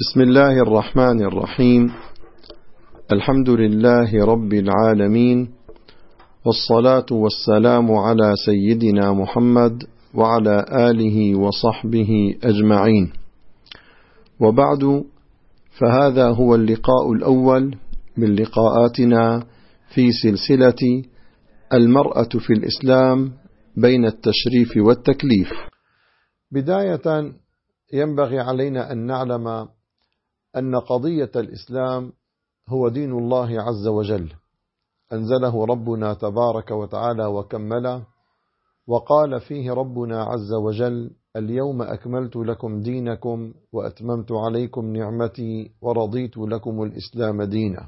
بسم الله الرحمن الرحيم. الحمد لله رب العالمين، والصلاة والسلام على سيدنا محمد وعلى آله وصحبه أجمعين، وبعد، فهذا هو اللقاء الأول من لقاءاتنا في سلسلة المرأة في الإسلام بين التشريف والتكليف. بداية ينبغي علينا أن نعلم أن قضية الإسلام هو دين الله عز وجل، أنزله ربنا تبارك وتعالى وكمله، وقال فيه ربنا عز وجل: اليوم أكملت لكم دينكم وأتممت عليكم نعمتي ورضيت لكم الإسلام دينا.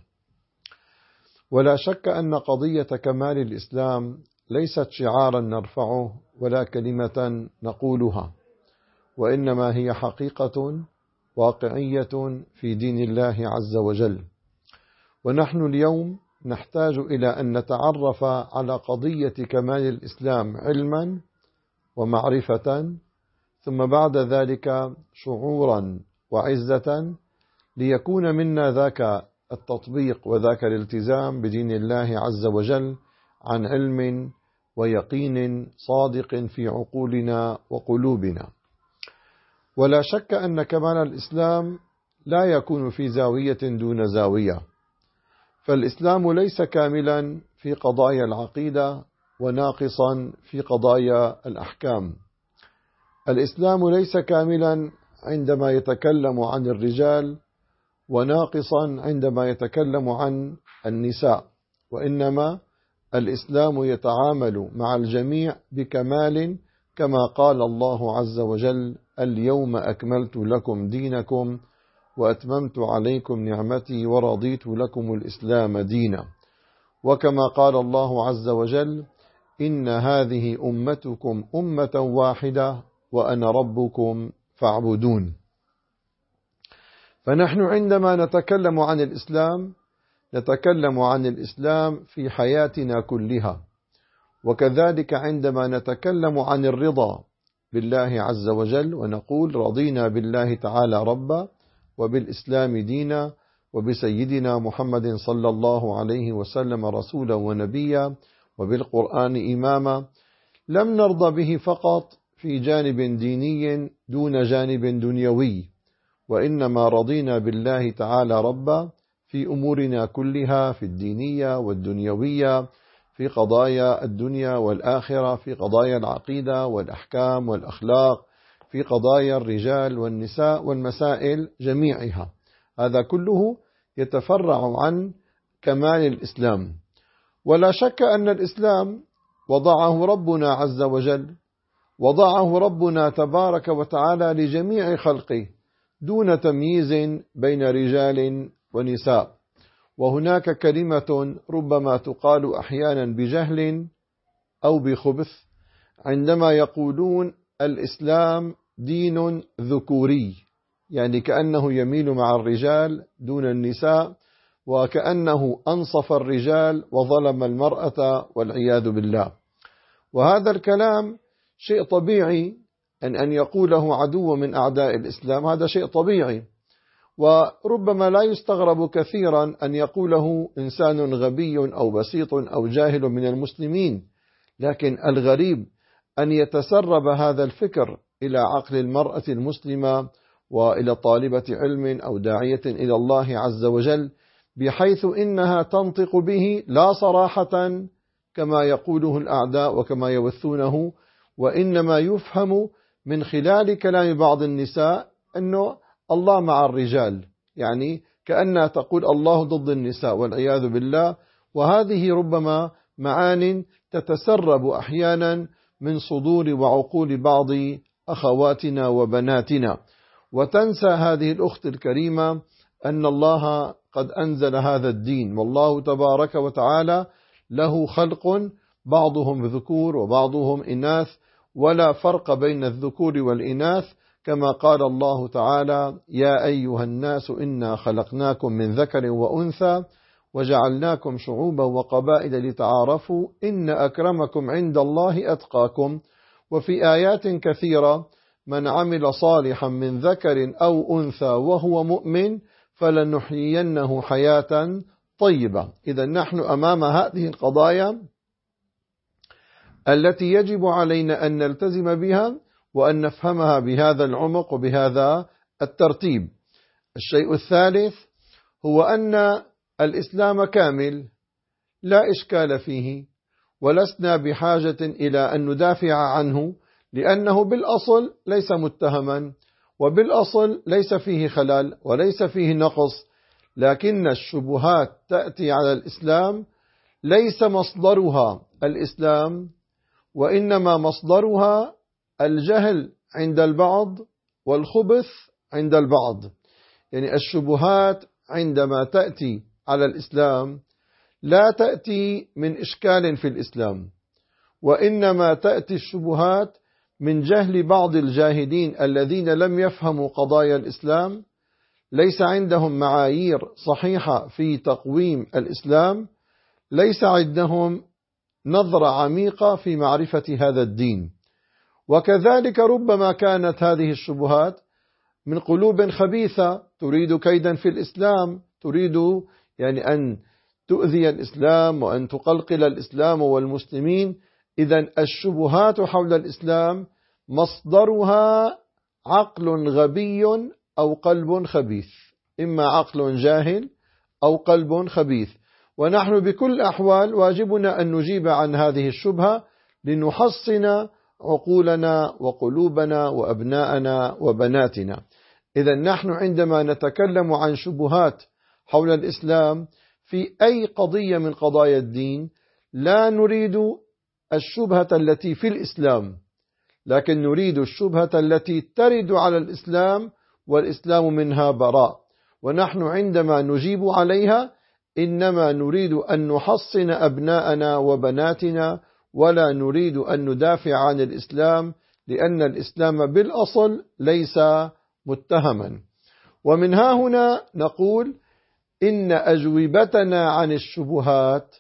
ولا شك أن قضية كمال الإسلام ليست شعارا نرفعه ولا كلمة نقولها، وإنما هي حقيقة واقعية في دين الله عز وجل. ونحن اليوم نحتاج إلى أن نتعرف على قضية كمال الإسلام علما ومعرفة، ثم بعد ذلك شعورا وعزة، ليكون منا ذاك التطبيق وذاك الالتزام بدين الله عز وجل عن علم ويقين صادق في عقولنا وقلوبنا. ولا شك أن كمال الإسلام لا يكون في زاوية دون زاوية، فالإسلام ليس كاملا في قضايا العقيدة وناقصا في قضايا الأحكام. الإسلام ليس كاملا عندما يتكلم عن الرجال وناقصا عندما يتكلم عن النساء، وإنما الإسلام يتعامل مع الجميع بكمال، كما قال الله عز وجل: اليوم أكملت لكم دينكم وأتممت عليكم نعمتي ورضيت لكم الإسلام دينا. وكما قال الله عز وجل: إن هذه أمتكم أمة واحدة وأنا ربكم فاعبدون. فنحن عندما نتكلم عن الإسلام نتكلم عن الإسلام في حياتنا كلها، وكذلك عندما نتكلم عن الرضا بالله عز وجل ونقول: رضينا بالله تعالى ربا وبالإسلام دينا وبسيدنا محمد صلى الله عليه وسلم رسولا ونبيا وبالقرآن إماما، لم نرضى به فقط في جانب ديني دون جانب دنيوي، وإنما رضينا بالله تعالى ربا في أمورنا كلها، في الدينية والدنيوية، في قضايا الدنيا والآخرة، في قضايا العقيدة والأحكام والأخلاق، في قضايا الرجال والنساء والمسائل جميعها. هذا كله يتفرع عن كمال الإسلام. ولا شك أن الإسلام وضعه ربنا عز وجل، وضعه ربنا تبارك وتعالى لجميع خلقه دون تمييز بين رجال ونساء. وهناك كلمة ربما تقال أحيانا بجهل أو بخبث عندما يقولون الإسلام دين ذكوري، يعني كأنه يميل مع الرجال دون النساء، وكأنه أنصف الرجال وظلم المرأة والعياذ بالله. وهذا الكلام شيء طبيعي أن يقوله عدو من أعداء الإسلام، هذا شيء طبيعي، وربما لا يستغرب كثيرا أن يقوله إنسان غبي أو بسيط أو جاهل من المسلمين. لكن الغريب أن يتسرب هذا الفكر إلى عقل المرأة المسلمة وإلى طالبة علم أو داعية إلى الله عز وجل، بحيث إنها تنطق به لا صراحة كما يقوله الأعداء وكما يوثونه، وإنما يفهم من خلال كلام بعض النساء أنه الله مع الرجال، يعني كأنها تقول الله ضد النساء والعياذ بالله. وهذه ربما معان تتسرب أحيانا من صدور وعقول بعض أخواتنا وبناتنا، وتنسى هذه الأخت الكريمة أن الله قد أنزل هذا الدين، والله تبارك وتعالى له خلق بعضهم ذكور وبعضهم إناث، ولا فرق بين الذكور والإناث، كما قال الله تعالى: يا أيها الناس إنا خلقناكم من ذكر وأنثى وجعلناكم شعوبا وقبائل لتعارفوا إن أكرمكم عند الله أتقاكم. وفي آيات كثيرة من عمل صالحا من ذكر أو أنثى وهو مؤمن فلنحيينه حياة طيبة. إذا نحن أمام هذه القضايا التي يجب علينا أن نلتزم بها وأن نفهمها بهذا العمق وبهذا الترتيب. الشيء الثالث هو أن الإسلام كامل لا إشكال فيه، ولسنا بحاجة إلى أن ندافع عنه، لأنه بالأصل ليس متهما، وبالأصل ليس فيه خلل وليس فيه نقص. لكن الشبهات تأتي على الإسلام ليس مصدرها الإسلام، وإنما مصدرها الجهل عند البعض والخبث عند البعض. يعني الشبهات عندما تأتي على الإسلام لا تأتي من إشكال في الإسلام، وإنما تأتي الشبهات من جهل بعض الجاهلين الذين لم يفهموا قضايا الإسلام، ليس عندهم معايير صحيحة في تقويم الإسلام، ليس عندهم نظرة عميقة في معرفة هذا الدين. وكذلك ربما كانت هذه الشبهات من قلوب خبيثة تريد كيدا في الإسلام، تريد يعني أن تؤذي الإسلام وأن تقلقل الإسلام والمسلمين. إذن الشبهات حول الإسلام مصدرها عقل غبي أو قلب خبيث، إما عقل جاهل أو قلب خبيث. ونحن بكل أحوال واجبنا أن نجيب عن هذه الشبهة لنحصن عقولنا وقلوبنا وأبناءنا وبناتنا. إذا نحن عندما نتكلم عن شبهات حول الإسلام في أي قضية من قضايا الدين لا نريد الشبهة التي في الإسلام، لكن نريد الشبهة التي ترد على الإسلام والإسلام منها براء. ونحن عندما نجيب عليها إنما نريد أن نحصن أبناءنا وبناتنا، ولا نريد أن ندافع عن الإسلام، لأن الإسلام بالأصل ليس متهما. ومن ها هنا نقول إن أجوبتنا عن الشبهات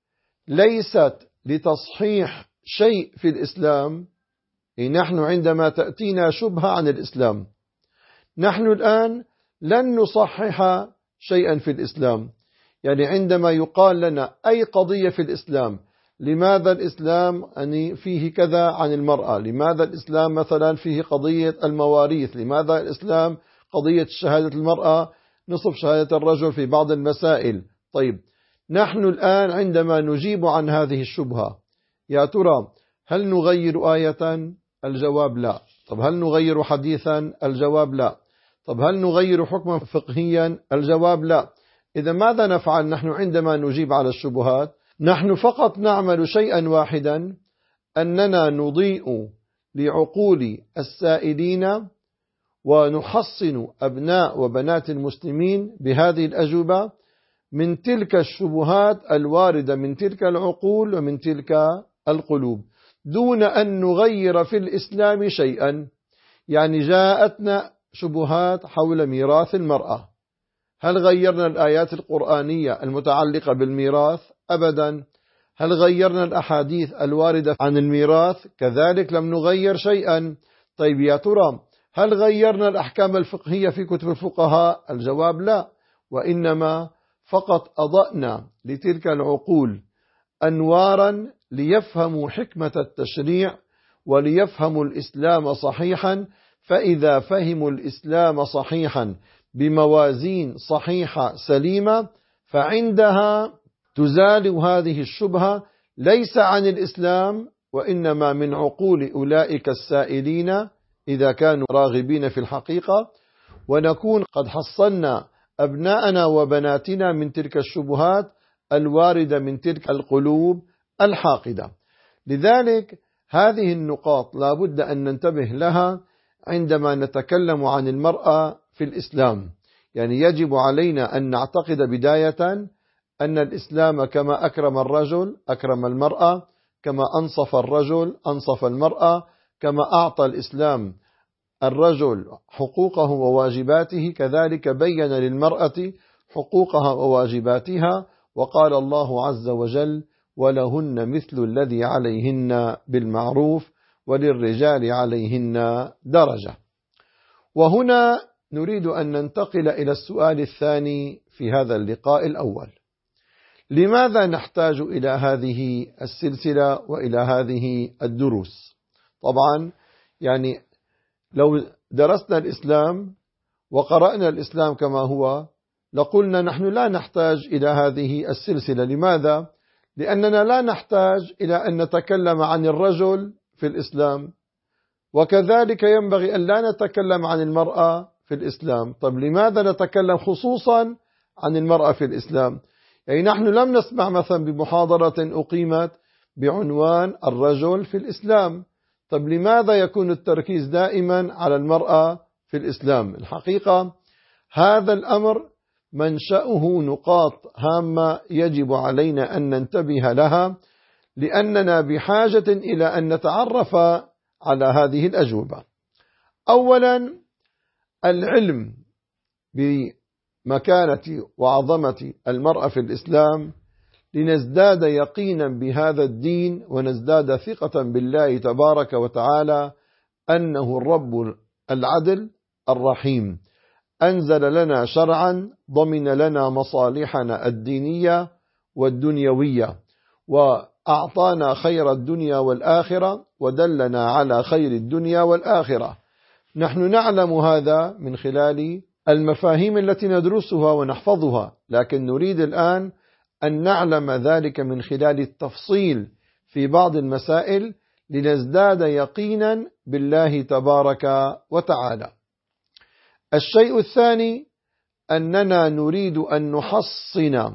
ليست لتصحيح شيء في الإسلام. نحن عندما تأتينا شبهة عن الإسلام نحن الآن لن نصحح شيئا في الإسلام. يعني عندما يقال لنا أي قضية في الإسلام، لماذا الإسلام يعني فيه كذا عن المرأة، لماذا الإسلام مثلا فيه قضية المواريث، لماذا الإسلام قضية شهادة المرأة نصف شهادة الرجل في بعض المسائل. طيب نحن الآن عندما نجيب عن هذه الشبهة يا ترى هل نغير آية؟ الجواب لا. طب هل نغير حديثا؟ الجواب لا. طب هل نغير حكما فقهيا؟ الجواب لا. إذا ماذا نفعل نحن عندما نجيب على الشبهات؟ نحن فقط نعمل شيئا واحدا، أننا نضيء لعقول السائلين ونحصن أبناء وبنات المسلمين بهذه الأجوبة من تلك الشبهات الواردة من تلك العقول ومن تلك القلوب، دون أن نغير في الإسلام شيئا. يعني جاءتنا شبهات حول ميراث المرأة، هل غيرنا الآيات القرآنية المتعلقة بالميراث؟ أبدا. هل غيرنا الأحاديث الواردة عن الميراث؟ كذلك لم نغير شيئا. طيب يا ترى هل غيرنا الأحكام الفقهية في كتب الفقهاء؟ الجواب لا. وإنما فقط أضأنا لتلك العقول أنوارا ليفهموا حكمة التشريع وليفهموا الإسلام صحيحا. فإذا فهموا الإسلام صحيحا بموازين صحيحة سليمة فعندها تزال هذه الشبهة ليس عن الإسلام وإنما من عقول أولئك السائلين إذا كانوا راغبين في الحقيقة، ونكون قد حصلنا أبناءنا وبناتنا من تلك الشبهات الواردة من تلك القلوب الحاقدة. لذلك هذه النقاط لا بد أن ننتبه لها عندما نتكلم عن المرأة في الإسلام. يعني يجب علينا أن نعتقد بداية أن الإسلام كما أكرم الرجل أكرم المرأة، كما أنصف الرجل أنصف المرأة، كما أعطى الإسلام الرجل حقوقه وواجباته كذلك بين للمرأة حقوقها وواجباتها. وقال الله عز وجل: ولهن مثل الذي عليهن بالمعروف وللرجال عليهن درجة. وهنا نريد أن ننتقل إلى السؤال الثاني في هذا اللقاء الأول: لماذا نحتاج إلى هذه السلسلة وإلى هذه الدروس؟ طبعا لو درسنا الإسلام وقرأنا الإسلام كما هو لقلنا نحن لا نحتاج إلى هذه السلسلة. لماذا؟ لأننا لا نحتاج إلى أن نتكلم عن الرجل في الإسلام، وكذلك ينبغي أن لا نتكلم عن المرأة في الإسلام. طب لماذا نتكلم خصوصا عن المرأة في الإسلام؟ نحن لم نسمع مثلا بمحاضرة أقيمت بعنوان الرجل في الإسلام. طب لماذا يكون التركيز دائما على المرأة في الإسلام؟ الحقيقة هذا الأمر منشأه نقاط هامة يجب علينا أن ننتبه لها، لأننا بحاجة إلى أن نتعرف على هذه الأجوبة. أولا، العلم بمكانة وعظمة المرأة في الإسلام لنزداد يقينا بهذا الدين ونزداد ثقة بالله تبارك وتعالى أنه الرب العدل الرحيم، أنزل لنا شرعا ضمن لنا مصالحنا الدينية والدنيوية، وأعطانا خير الدنيا والآخرة، ودلنا على خير الدنيا والآخرة. نحن نعلم هذا من خلال المفاهيم التي ندرسها ونحفظها، لكن نريد الآن أن نعلم ذلك من خلال التفصيل في بعض المسائل لنزداد يقينا بالله تبارك وتعالى. الشيء الثاني أننا نريد أن نحصن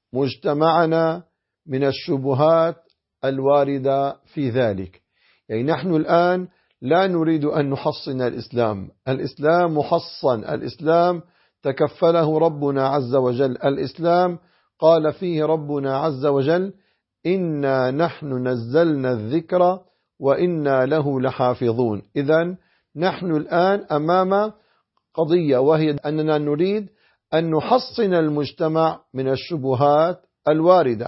مجتمعنا من الشبهات الواردة في ذلك. نحن الآن لا نريد أن نحصن الإسلام. الإسلام محصن، الإسلام تكفله ربنا عز وجل، الإسلام قال فيه ربنا عز وجل: إنا نحن نزلنا الذكر وإنا له لحافظون. إذن نحن الآن أمام قضية، وهي أننا نريد أن نحصن المجتمع من الشبهات الواردة.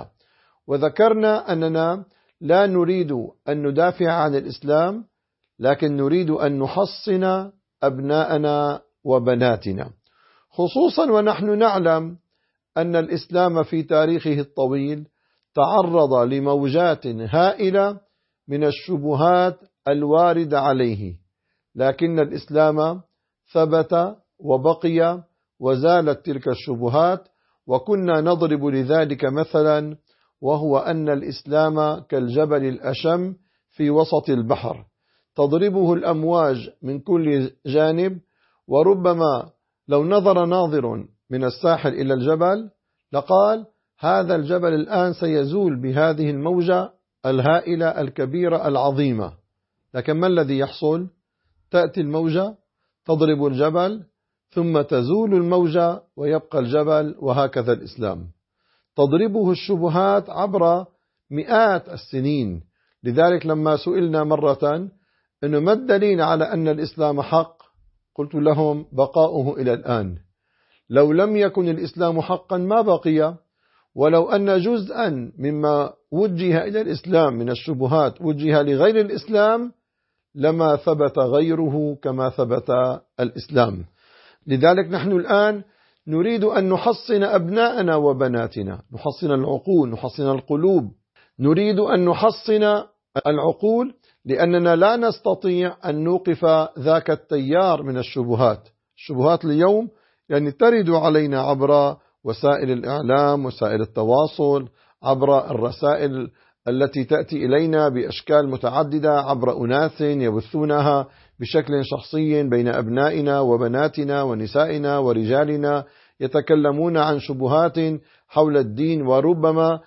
وذكرنا أننا لا نريد أن ندافع عن الإسلام، لكن نريد أن نحصن أبناءنا وبناتنا، خصوصا ونحن نعلم أن الإسلام في تاريخه الطويل تعرض لموجات هائلة من الشبهات الواردة عليه، لكن الإسلام ثبت وبقي وزالت تلك الشبهات. وكنا نضرب لذلك مثلا، وهو أن الإسلام كالجبل الأشم في وسط البحر، تضربه الأمواج من كل جانب، وربما لو نظر ناظر من الساحل إلى الجبل لقال هذا الجبل الآن سيزول بهذه الموجة الهائلة الكبيرة العظيمة. لكن ما الذي يحصل؟ تأتي الموجة تضرب الجبل ثم تزول الموجة ويبقى الجبل. وهكذا الإسلام تضربه الشبهات عبر مئات السنين. لذلك لما سئلنا مرة أنه ما الدليل على أن الإسلام حق، قلت لهم بقاؤه إلى الآن. لو لم يكن الإسلام حقا ما بقي، ولو أن جزءا مما وجه إلى الإسلام من الشبهات وجه لغير الإسلام لما ثبت غيره كما ثبت الإسلام. لذلك نحن الآن نريد أن نحصن أبناءنا وبناتنا، نحصن العقول، نحصن القلوب. نريد أن نحصن العقول لأننا لا نستطيع أن نوقف ذاك التيار من الشبهات. الشبهات اليوم ترد علينا عبر وسائل الإعلام، وسائل التواصل، عبر الرسائل التي تأتي إلينا بأشكال متعددة، عبر أناس يبثونها بشكل شخصي بين أبنائنا وبناتنا ونسائنا ورجالنا، يتكلمون عن شبهات حول الدين، وربما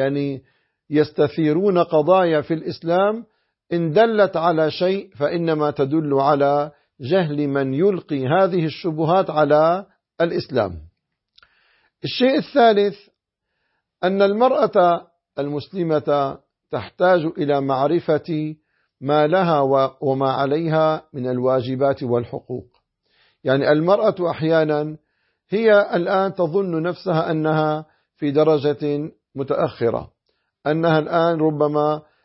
يستثيرون قضايا في الإسلام إن دلت على شيء فإنما تدل على جهل من يلقي هذه الشبهات على الإسلام. الشيء الثالث أن المرأة المسلمة تحتاج إلى معرفة ما لها وما عليها من الواجبات والحقوق. المرأة أحيانا هي الآن تظن نفسها أنها في درجة متأخرة، أنها الآن ربما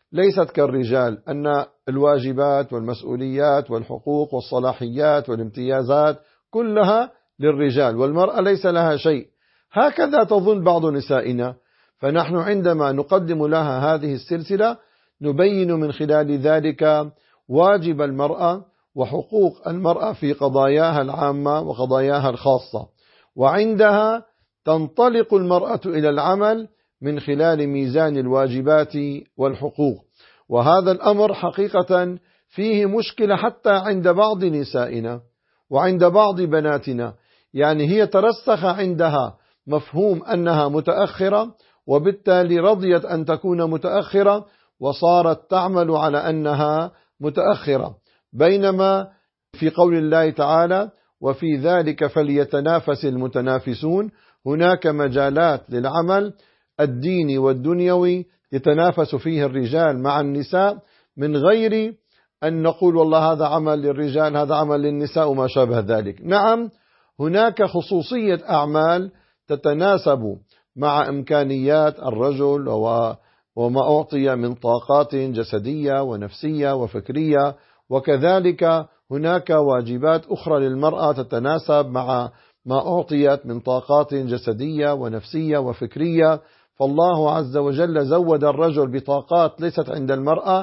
ليست كالرجال، أن الواجبات والمسؤوليات والحقوق والصلاحيات والامتيازات كلها للرجال والمرأة ليس لها شيء. هكذا تظن بعض نسائنا. فنحن عندما نقدم لها هذه السلسلة نبين من خلال ذلك واجب المرأة وحقوق المرأة في قضاياها العامة وقضاياها الخاصة، وعندها تنطلق المرأة إلى العمل من خلال ميزان الواجبات والحقوق. وهذا الأمر حقيقة فيه مشكلة حتى عند بعض نسائنا وعند بعض بناتنا، يعني هي ترسخ عندها مفهوم أنها متأخرة، وبالتالي رضيت أن تكون متأخرة وصارت تعمل على أنها متأخرة. بينما في قول الله تعالى وفي ذلك فليتنافس المتنافسون، هناك مجالات للعمل الديني والدنيوي يتنافس فيه الرجال مع النساء، من غير أن نقول والله هذا عمل للرجال هذا عمل للنساء وما شابه ذلك. نعم، هناك خصوصية أعمال تتناسب مع إمكانيات الرجل وما أعطي من طاقات جسدية ونفسية وفكرية، وكذلك هناك واجبات أخرى للمرأة تتناسب مع ما أعطيت من طاقات جسدية ونفسية وفكرية. فالله عز وجل زود الرجل بطاقات ليست عند المرأة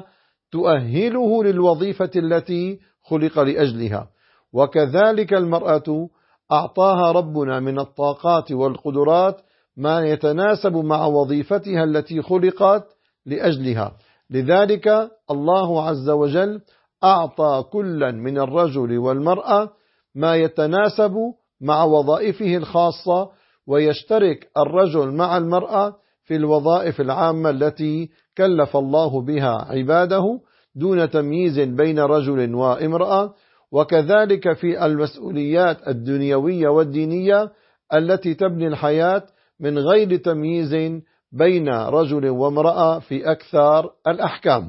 تؤهله للوظيفة التي خلق لأجلها، وكذلك المرأة أعطاها ربنا من الطاقات والقدرات ما يتناسب مع وظيفتها التي خلقت لأجلها. لذلك الله عز وجل أعطى كلا من الرجل والمرأة ما يتناسب مع وظائفه الخاصة، ويشترك الرجل مع المرأة في الوظائف العامة التي كلف الله بها عباده دون تمييز بين رجل وامرأة، وكذلك في المسؤوليات الدنيوية والدينية التي تبني الحياة من غير تمييز بين رجل وامرأة في أكثر الأحكام.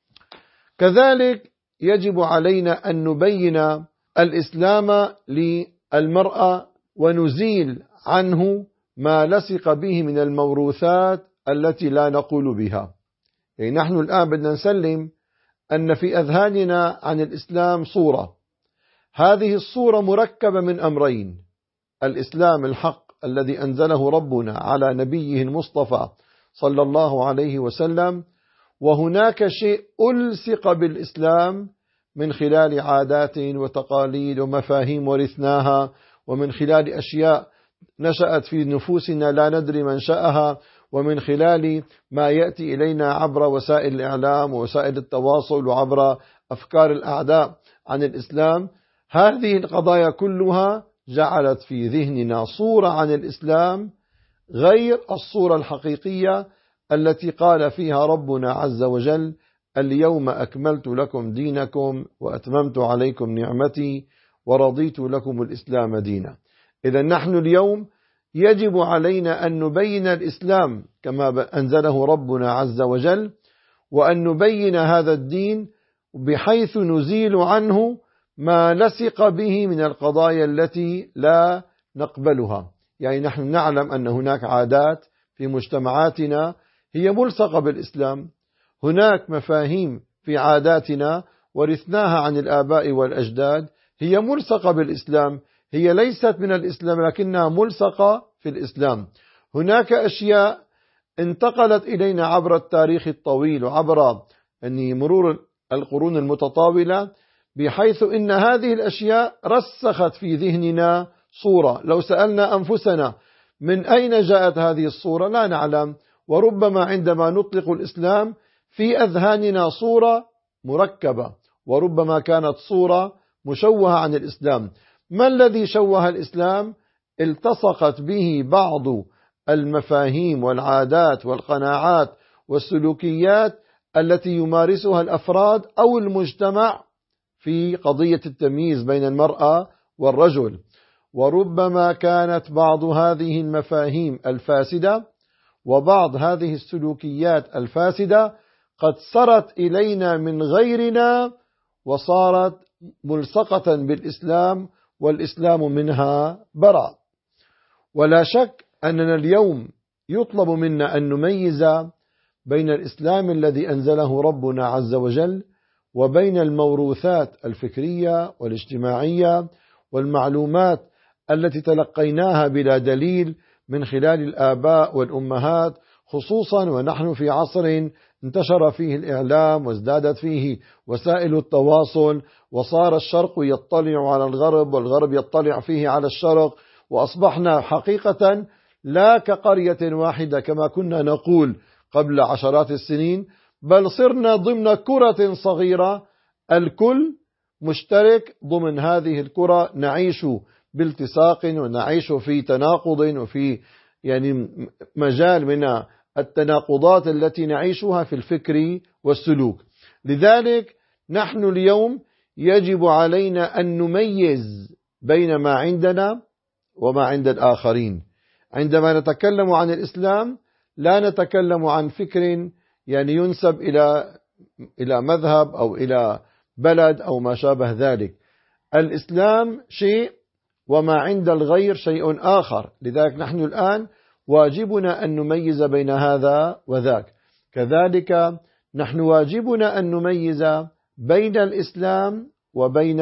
كذلك يجب علينا أن نبين الإسلام للمرأة ونزيل عنه ما لصق به من الموروثات التي لا نقول بها. يعني نحن الآن بدنا نسلم أن في أذهاننا عن الإسلام صورة، هذه الصورة مركبة من أمرين: الإسلام الحق الذي أنزله ربنا على نبيه المصطفى صلى الله عليه وسلم، وهناك شيء ألصق بالإسلام من خلال عادات وتقاليد ومفاهيم ورثناها، ومن خلال أشياء نشأت في نفوسنا لا ندري منشأها، ومن خلال ما يأتي إلينا عبر وسائل الإعلام ووسائل التواصل وعبر أفكار الأعداء عن الإسلام. هذه القضايا كلها جعلت في ذهننا صورة عن الإسلام غير الصورة الحقيقية التي قال فيها ربنا عز وجل: اليوم أكملت لكم دينكم وأتممت عليكم نعمتي ورضيت لكم الإسلام دينا. إذا نحن اليوم يجب علينا أن نبين الإسلام كما أنزله ربنا عز وجل، وأن نبين هذا الدين بحيث نزيل عنه ما لصق به من القضايا التي لا نقبلها. يعني نحن نعلم أن هناك عادات في مجتمعاتنا هي ملصقة بالإسلام، هناك مفاهيم في عاداتنا ورثناها عن الآباء والأجداد هي ملصقة بالإسلام، هي ليست من الإسلام لكنها ملصقة في الإسلام. هناك أشياء انتقلت إلينا عبر التاريخ الطويل وعبر مرور القرون المتطاولة، بحيث إن هذه الأشياء رسخت في ذهننا صورة. لو سألنا أنفسنا من أين جاءت هذه الصورة لا نعلم، وربما عندما نطلق الإسلام في أذهاننا صورة مركبة، وربما كانت صورة مشوهة عن الإسلام. ما الذي شوه الإسلام؟ التصقت به بعض المفاهيم والعادات والقناعات والسلوكيات التي يمارسها الأفراد أو المجتمع في قضية التمييز بين المرأة والرجل. وربما كانت بعض هذه المفاهيم الفاسدة وبعض هذه السلوكيات الفاسدة قد سرت إلينا من غيرنا وصارت ملصقة بالإسلام، والإسلام منها برأ. ولا شك أننا اليوم يطلب منا أن نميز بين الإسلام الذي أنزله ربنا عز وجل وبين الموروثات الفكرية والاجتماعية والمعلومات التي تلقيناها بلا دليل من خلال الآباء والأمهات، خصوصا ونحن في عصر انتشر فيه الإعلام وازدادت فيه وسائل التواصل، وصار الشرق يطلع على الغرب والغرب يطلع فيه على الشرق، وأصبحنا حقيقة لا كقرية واحدة كما كنا نقول قبل عشرات السنين، بل صرنا ضمن كرة صغيرة الكل مشترك ضمن هذه الكرة، نعيش بالتصاق ونعيش في تناقض وفي مجال من التناقضات التي نعيشها في الفكر والسلوك. لذلك نحن اليوم يجب علينا أن نميز بين ما عندنا وما عند الآخرين. عندما نتكلم عن الإسلام لا نتكلم عن فكر ينسب إلى مذهب أو إلى بلد أو ما شابه ذلك. الإسلام شيء وما عند الغير شيء آخر، لذلك نحن الآن واجبنا أن نميز بين هذا وذاك. كذلك نحن واجبنا أن نميز بين الإسلام وبين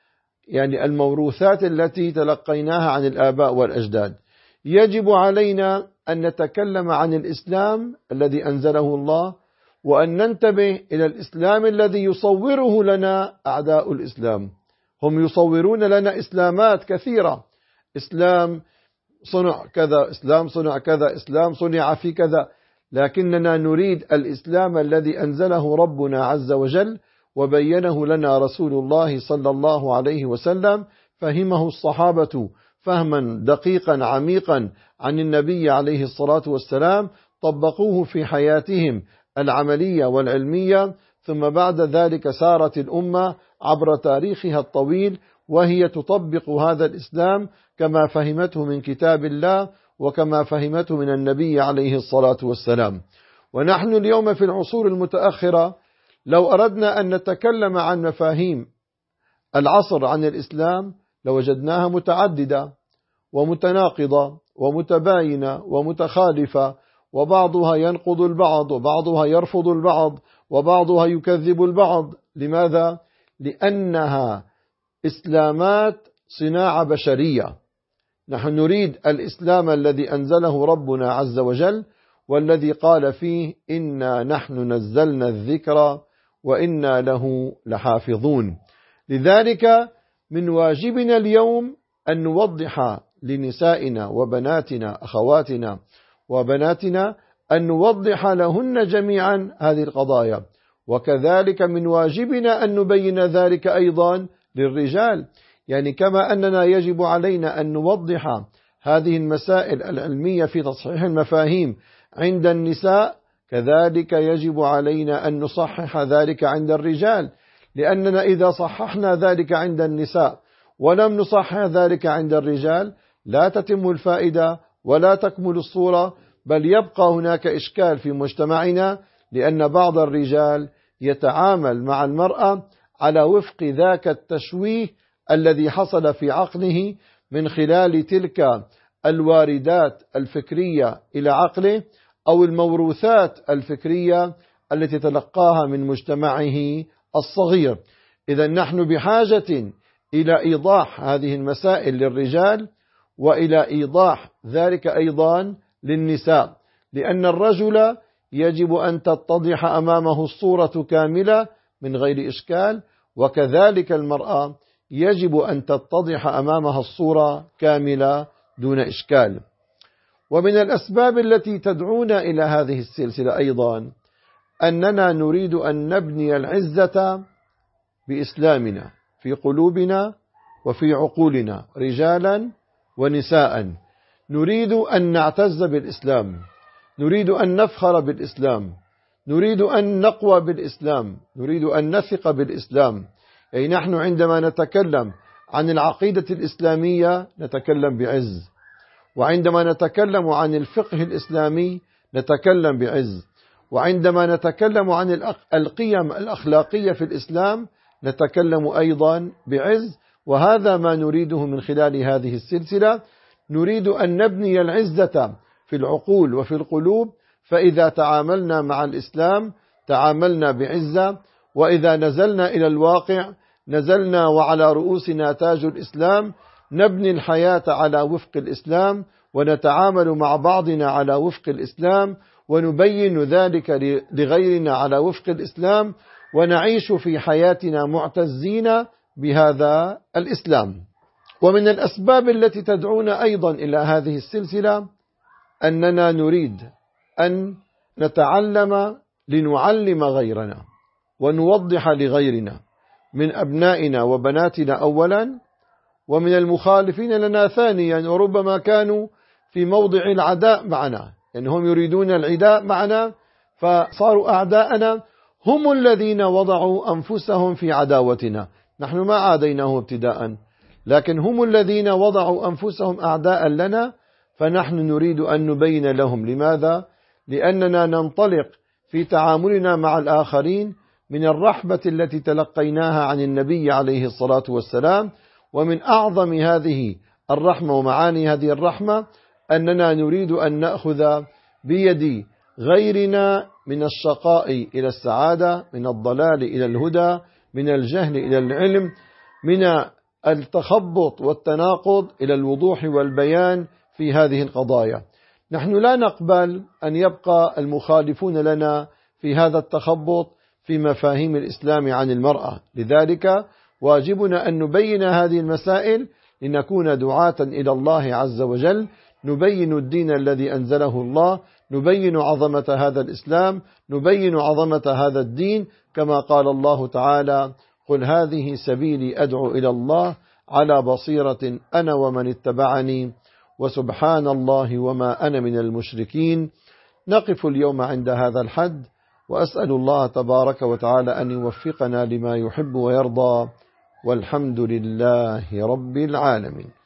الموروثات التي تلقيناها عن الآباء والأجداد. يجب علينا أن نتكلم عن الإسلام الذي أنزله الله، وأن ننتبه إلى الإسلام الذي يصوره لنا أعداء الإسلام. هم يصورون لنا إسلامات كثيرة، إسلام صنع كذا، إسلام صنع كذا، إسلام صنع في كذا، لكننا نريد الإسلام الذي أنزله ربنا عز وجل وبينه لنا رسول الله صلى الله عليه وسلم، فهمه الصحابة فهما دقيقا عميقا عن النبي عليه الصلاة والسلام، طبقوه في حياتهم العملية والعلمية، ثم بعد ذلك سارت الأمة عبر تاريخها الطويل وهي تطبق هذا الإسلام كما فهمته من كتاب الله وكما فهمته من النبي عليه الصلاة والسلام. ونحن اليوم في العصور المتأخرة لو أردنا أن نتكلم عن مفاهيم العصر عن الإسلام لوجدناها متعددة ومتناقضة ومتباينة ومتخالفة، وبعضها ينقض البعض وبعضها يرفض البعض وبعضها يكذب البعض. لماذا؟ لأنها إسلامات صناعة بشرية. نحن نريد الإسلام الذي أنزله ربنا عز وجل والذي قال فيه إنا نحن نزلنا الذكر وإنا له لحافظون. لذلك من واجبنا اليوم أن نوضح لنسائنا وبناتنا أخواتنا وبناتنا، أن نوضح لهن جميعا هذه القضايا، وكذلك من واجبنا أن نبين ذلك أيضا للرجال. كما أننا يجب علينا أن نوضح هذه المسائل العلمية في تصحيح المفاهيم عند النساء، كذلك يجب علينا أن نصحح ذلك عند الرجال، لأننا إذا صححنا ذلك عند النساء ولم نصحح ذلك عند الرجال لا تتم الفائدة ولا تكمل الصورة، بل يبقى هناك إشكال في مجتمعنا، لأن بعض الرجال يتعامل مع المرأة على وفق ذاك التشويه الذي حصل في عقله من خلال تلك الواردات الفكرية إلى عقله أو الموروثات الفكرية التي تلقاها من مجتمعه الصغير. إذا نحن بحاجة إلى إيضاح هذه المسائل للرجال وإلى إيضاح ذلك أيضا للنساء، لأن الرجل يجب أن تتضح أمامه الصورة كاملة من غير إشكال، وكذلك المرأة يجب أن تتضح أمامها الصورة كاملة دون إشكال. ومن الأسباب التي تدعونا إلى هذه السلسلة أيضا أننا نريد أن نبني العزة بإسلامنا في قلوبنا وفي عقولنا رجالا ونساء. نريد أن نعتز بالإسلام، نريد أن نفخر بالإسلام، نريد أن نقوى بالإسلام، نريد أن نثق بالإسلام. نحن عندما نتكلم عن العقيدة الإسلامية نتكلم بعز، وعندما نتكلم عن الفقه الإسلامي نتكلم بعز، وعندما نتكلم عن القيم الأخلاقية في الإسلام نتكلم أيضا بعز. وهذا ما نريده من خلال هذه السلسلة. نريد أن نبني العزة في العقول وفي القلوب، فإذا تعاملنا مع الإسلام تعاملنا بعزة، وإذا نزلنا إلى الواقع نزلنا وعلى رؤوسنا تاج الإسلام، نبني الحياة على وفق الإسلام، ونتعامل مع بعضنا على وفق الإسلام، ونبين ذلك لغيرنا على وفق الإسلام، ونعيش في حياتنا معتزين بهذا الإسلام. ومن الأسباب التي تدعونا أيضا إلى هذه السلسلة أننا نريد أن نتعلم لنعلم غيرنا ونوضح لغيرنا من أبنائنا وبناتنا أولا، ومن المخالفين لنا ثانيا، وربما كانوا في موضع العداء معنا، يعني هم يريدون العداء معنا فصاروا أعداءنا، هم الذين وضعوا أنفسهم في عداوتنا. نحن ما عاديناه ابتداء، لكن هم الذين وضعوا أنفسهم أعداء لنا، فنحن نريد أن نبين لهم. لماذا؟ لأننا ننطلق في تعاملنا مع الآخرين من الرحمة التي تلقيناها عن النبي عليه الصلاة والسلام. ومن أعظم هذه الرحمة ومعاني هذه الرحمة أننا نريد أن نأخذ بيد غيرنا من الشقاء إلى السعادة، من الضلال إلى الهدى، من الجهل إلى العلم، من التخبط والتناقض إلى الوضوح والبيان في هذه القضايا. نحن لا نقبل أن يبقى المخالفون لنا في هذا التخبط في مفاهيم الإسلام عن المرأة، لذلك واجبنا أن نبين هذه المسائل لنكون دعاة إلى الله عز وجل، نبين الدين الذي أنزله الله، نبين عظمة هذا الإسلام، نبين عظمة هذا الدين، كما قال الله تعالى: قل هذه سبيلي أدعو إلى الله على بصيرة أنا ومن اتبعني وسبحان الله وما أنا من المشركين. نقف اليوم عند هذا الحد، وأسأل الله تبارك وتعالى أن يوفقنا لما يحب ويرضى، والحمد لله رب العالمين.